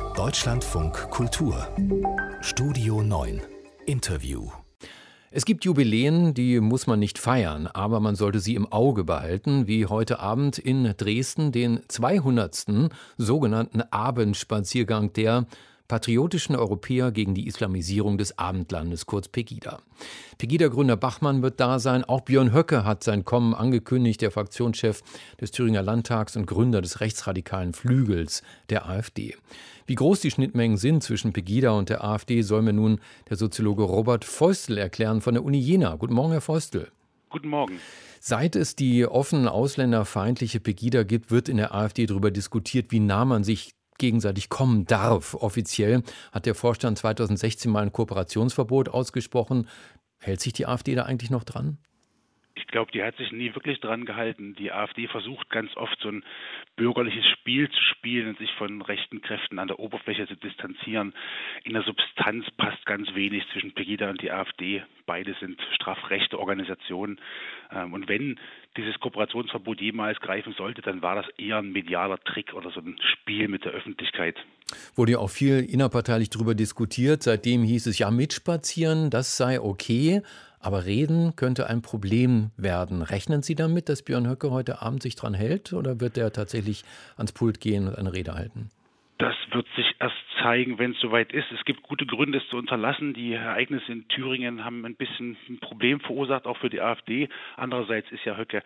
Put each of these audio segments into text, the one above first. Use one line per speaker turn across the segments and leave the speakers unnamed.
Deutschlandfunk Kultur Studio 9 Interview. Es gibt Jubiläen, die muss man nicht feiern, aber man sollte sie im Auge behalten, wie heute Abend in Dresden den 200. sogenannten Abendspaziergang der patriotischen Europäer gegen die Islamisierung des Abendlandes, kurz Pegida. Pegida-Gründer Bachmann wird da sein, auch Björn Höcke hat sein Kommen angekündigt, der Fraktionschef des Thüringer Landtags und Gründer des rechtsradikalen Flügels der AfD. Wie groß die Schnittmengen sind zwischen Pegida und der AfD, soll mir nun der Soziologe Robert Feustel erklären von der Uni Jena. Guten Morgen, Herr Feustel.
Guten Morgen.
Seit es die offen ausländerfeindliche Pegida gibt, wird in der AfD darüber diskutiert, wie nah man sich gegenseitig kommen darf. Offiziell hat der Vorstand 2016 mal ein Kooperationsverbot ausgesprochen. Hält sich die AfD da eigentlich noch dran?
Ich glaube, die hat sich nie wirklich dran gehalten. Die AfD versucht ganz oft so ein bürgerliches Spiel zu spielen und sich von rechten Kräften an der Oberfläche zu distanzieren. In der Substanz passt ganz wenig zwischen Pegida und die AfD. Beide sind strafrechte Organisationen. Und wenn dieses Kooperationsverbot jemals greifen sollte, dann war das eher ein medialer Trick oder so ein Spiel mit der Öffentlichkeit.
Wurde ja auch viel innerparteilich darüber diskutiert. Seitdem hieß es ja, mitspazieren, das sei okay. Aber reden könnte ein Problem werden. Rechnen Sie damit, dass Björn Höcke heute Abend sich dran hält? Oder wird er tatsächlich ans Pult gehen und eine Rede halten?
Das wird sich erst zeigen, wenn es soweit ist. Es gibt gute Gründe, es zu unterlassen. Die Ereignisse in Thüringen haben ein bisschen ein Problem verursacht, auch für die AfD. Andererseits ist ja Höcke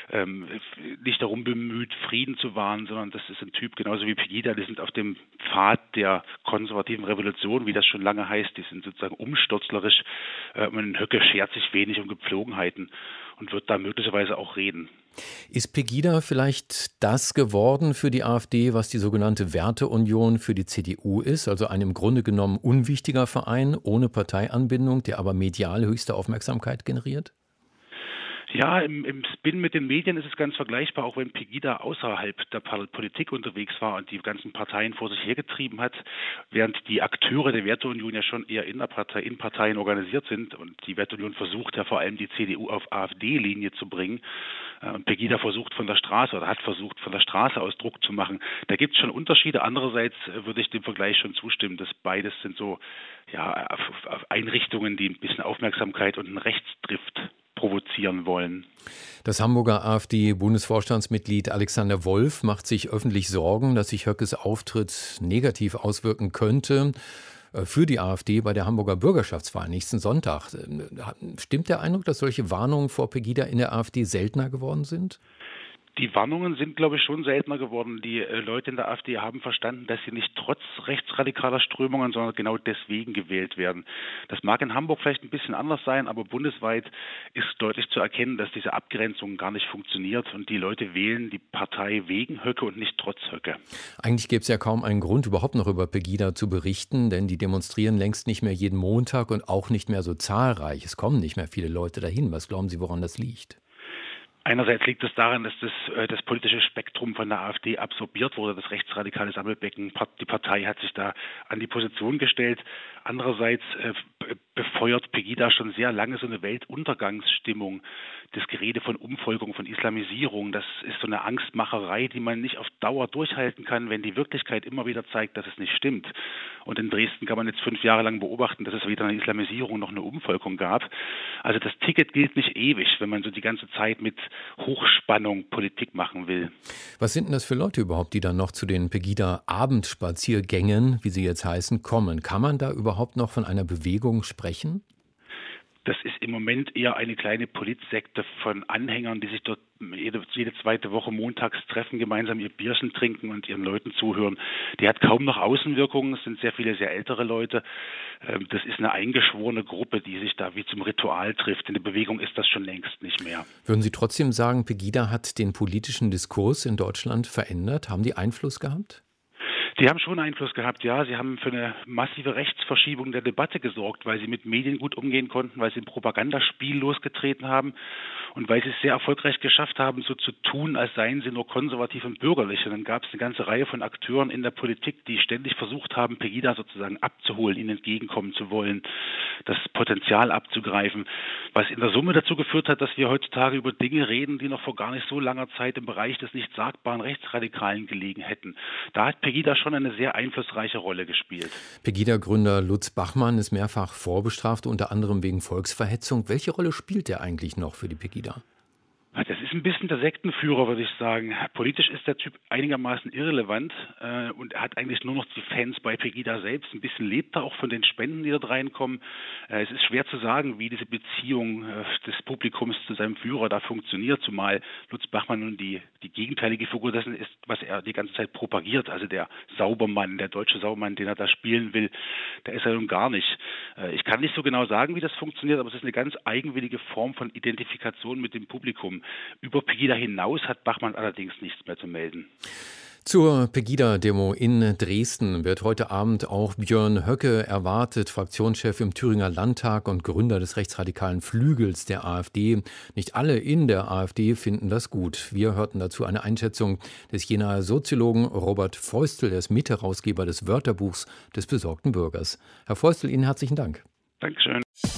nicht darum bemüht, Frieden zu wahren, sondern das ist ein Typ, genauso wie Pegida, die sind auf dem Pfad der konservativen Revolution, wie das schon lange heißt. Die sind sozusagen umsturzlerisch. Und Höcke schert sich wenig um Gepflogenheiten und wird da möglicherweise auch reden.
Ist Pegida vielleicht das geworden für die AfD, was die sogenannte Werteunion für die CDU ist? Also ein im Grunde genommen unwichtiger Verein ohne Parteianbindung, der aber medial höchste Aufmerksamkeit generiert?
Ja, im Spin mit den Medien ist es ganz vergleichbar, auch wenn Pegida außerhalb der Politik unterwegs war und die ganzen Parteien vor sich hergetrieben hat, während die Akteure der Werteunion ja schon eher in Parteien organisiert sind und die Werteunion versucht ja vor allem die CDU auf AfD-Linie zu bringen. Und Pegida versucht von der Straße oder hat versucht von der Straße aus Druck zu machen. Da gibt es schon Unterschiede. Andererseits würde ich dem Vergleich schon zustimmen, dass beides sind so Einrichtungen, die ein bisschen Aufmerksamkeit und einen Rechtsdrift provozieren wollen.
Das Hamburger AfD-Bundesvorstandsmitglied Alexander Wolf macht sich öffentlich Sorgen, dass sich Höckes Auftritt negativ auswirken könnte für die AfD bei der Hamburger Bürgerschaftswahl nächsten Sonntag. Stimmt der Eindruck, dass solche Warnungen vor Pegida in der AfD seltener geworden sind?
Die Warnungen sind, glaube ich, schon seltener geworden. Die Leute in der AfD haben verstanden, dass sie nicht trotz rechtsradikaler Strömungen, sondern genau deswegen gewählt werden. Das mag in Hamburg vielleicht ein bisschen anders sein, aber bundesweit ist deutlich zu erkennen, dass diese Abgrenzung gar nicht funktioniert und die Leute wählen die Partei wegen Höcke und nicht trotz Höcke.
Eigentlich gäbe es ja kaum einen Grund, überhaupt noch über Pegida zu berichten, denn die demonstrieren längst nicht mehr jeden Montag und auch nicht mehr so zahlreich. Es kommen nicht mehr viele Leute dahin. Was glauben Sie, woran das liegt?
Einerseits liegt es daran, dass das politische Spektrum von der AfD absorbiert wurde, das rechtsradikale Sammelbecken. Die Partei hat sich da an die Position gestellt. Andererseits befeuert Pegida schon sehr lange so eine Weltuntergangsstimmung. Das Gerede von Umvolkung, von Islamisierung, das ist so eine Angstmacherei, die man nicht auf Dauer durchhalten kann, wenn die Wirklichkeit immer wieder zeigt, dass es nicht stimmt. Und in Dresden kann man jetzt 5 Jahre lang beobachten, dass es weder eine Islamisierung noch eine Umvolkung gab. Also das Ticket gilt nicht ewig, wenn man so die ganze Zeit mit Hochspannung Politik machen will.
Was sind denn das für Leute überhaupt, die dann noch zu den Pegida-Abendspaziergängen, wie sie jetzt heißen, kommen? Kann man da überhaupt noch von einer Bewegung sprechen?
Das ist im Moment eher eine kleine Politsekte von Anhängern, die sich dort jede zweite Woche montags treffen, gemeinsam ihr Bierchen trinken und ihren Leuten zuhören. Die hat kaum noch Außenwirkungen, es sind sehr viele sehr ältere Leute. Das ist eine eingeschworene Gruppe, die sich da wie zum Ritual trifft. In der Bewegung ist das schon längst nicht mehr.
Würden Sie trotzdem sagen, Pegida hat den politischen Diskurs in Deutschland verändert? Haben die Einfluss gehabt?
Die haben schon Einfluss gehabt, ja. Sie haben für eine massive Rechtsverschiebung der Debatte gesorgt, weil sie mit Medien gut umgehen konnten, weil sie ein Propagandaspiel losgetreten haben. Und weil sie es sehr erfolgreich geschafft haben, so zu tun, als seien sie nur konservativ und bürgerlich. Und dann gab es eine ganze Reihe von Akteuren in der Politik, die ständig versucht haben, Pegida sozusagen abzuholen, ihnen entgegenkommen zu wollen, das Potenzial abzugreifen, was in der Summe dazu geführt hat, dass wir heutzutage über Dinge reden, die noch vor gar nicht so langer Zeit im Bereich des nicht sagbaren Rechtsradikalen gelegen hätten. Da hat Pegida schon eine sehr einflussreiche Rolle gespielt.
Pegida-Gründer Lutz Bachmann ist mehrfach vorbestraft, unter anderem wegen Volksverhetzung. Welche Rolle spielt er eigentlich noch für die Pegida?
Das ist ein bisschen der Sektenführer, würde ich sagen. Politisch ist der Typ einigermaßen irrelevant und er hat eigentlich nur noch die Fans bei Pegida selbst. Ein bisschen lebt er auch von den Spenden, die dort reinkommen. Es ist schwer zu sagen, wie diese Beziehung des Publikums zu seinem Führer da funktioniert, zumal Lutz Bachmann nun die gegenteilige Figur dessen ist, was er die ganze Zeit propagiert. Also der Saubermann, der deutsche Saubermann, den er da spielen will, der ist er nun gar nicht. Ich kann nicht so genau sagen, wie das funktioniert, aber es ist eine ganz eigenwillige Form von Identifikation mit dem Publikum. Über Pegida hinaus hat Bachmann allerdings nichts mehr zu melden.
Zur Pegida-Demo in Dresden wird heute Abend auch Björn Höcke erwartet, Fraktionschef im Thüringer Landtag und Gründer des rechtsradikalen Flügels der AfD. Nicht alle in der AfD finden das gut. Wir hörten dazu eine Einschätzung des Jenaer Soziologen Robert Feustel, der ist Mitherausgeber des Wörterbuchs des besorgten Bürgers. Herr Feustel, Ihnen herzlichen Dank.
Dankeschön.